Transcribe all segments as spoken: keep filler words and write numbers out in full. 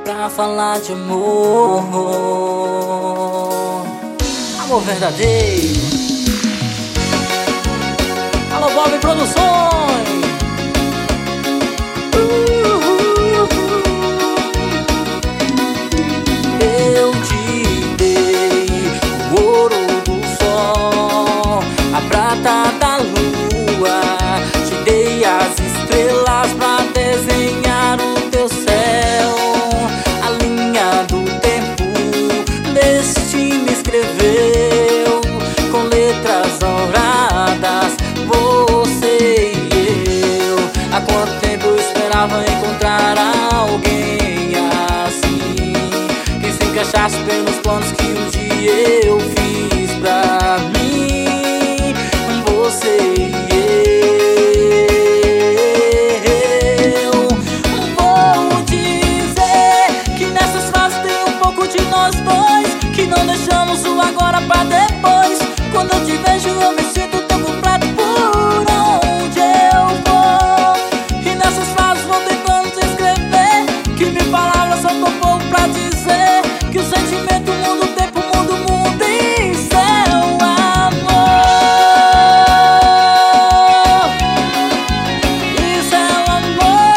pra falar de amor, amor verdadeiro. Alô, Bob Produções. Eu te dei o ouro do sol, a prata da lua, te dei as estrelas pra desenhar o teu céu. A linha do tempo, destino escreveu com letras douradas, você e eu. Há quanto tempo eu esperava encontrar alguém assim, que se encaixasse pelos planos que um dia eu fiz pra mim. Você e eu. Vou dizer que nessas fases tem um pouco de nós dois, que não deixamos o agora pra depois. Quando eu te vejo eu me sinto tão completo por onde eu vou. E nessas fases vou tentando te escrever, que mil palavras são tão pouco pra dizer, que o sentimento muda o tempo, muda o mundo e seu amor. Isso é o amor.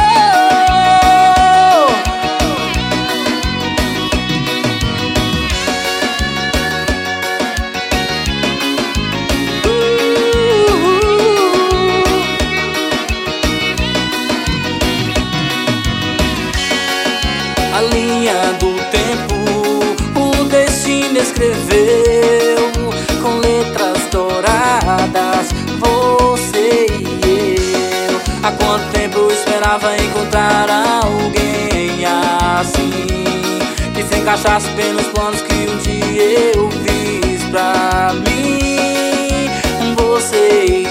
A linha do tempo, o destino escreveu com letras douradas, você e eu. Há quanto tempo eu esperava encontrar alguém assim, que se encaixasse pelos planos que um dia eu fiz pra mim. Você e